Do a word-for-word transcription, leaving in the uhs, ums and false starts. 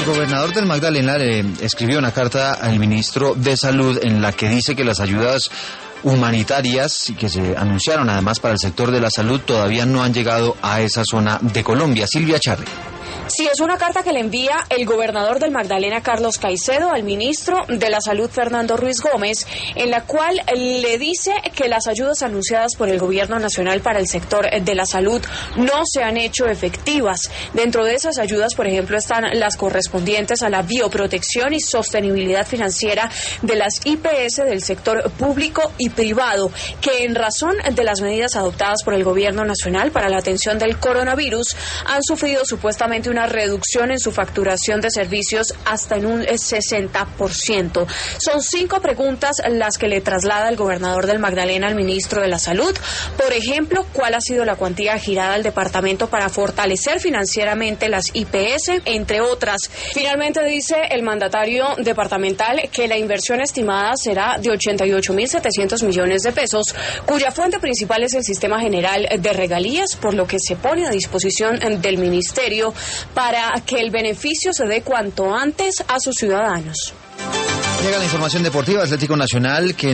El gobernador del Magdalena le escribió una carta al ministro de Salud en la que dice que las ayudas humanitarias que se anunciaron además para el sector de la salud todavía no han llegado a esa zona de Colombia. Silvia Charri. Sí, es una carta que le envía el gobernador del Magdalena, Carlos Caicedo, al ministro de la Salud, Fernando Ruiz Gómez, en la cual le dice que las ayudas anunciadas por el gobierno nacional para el sector de la salud no se han hecho efectivas. Dentro de esas ayudas, por ejemplo, están las correspondientes a la bioprotección y sostenibilidad financiera de las I P S del sector público y privado, que en razón de las medidas adoptadas por el gobierno nacional para la atención del coronavirus han sufrido supuestamente una reducción en su facturación de servicios hasta en un sesenta por ciento. Son cinco preguntas las que le traslada el gobernador del Magdalena al ministro de la Salud. Por ejemplo, ¿cuál ha sido la cuantía girada al departamento para fortalecer financieramente las I P S? Entre otras. Finalmente dice el mandatario departamental que la inversión estimada será de ochenta y ocho mil setecientos millones de pesos, cuya fuente principal es el Sistema General de Regalías, por lo que se pone a disposición del ministerio para que el beneficio se dé cuanto antes a sus ciudadanos. Llega la información deportiva. Atlético Nacional, que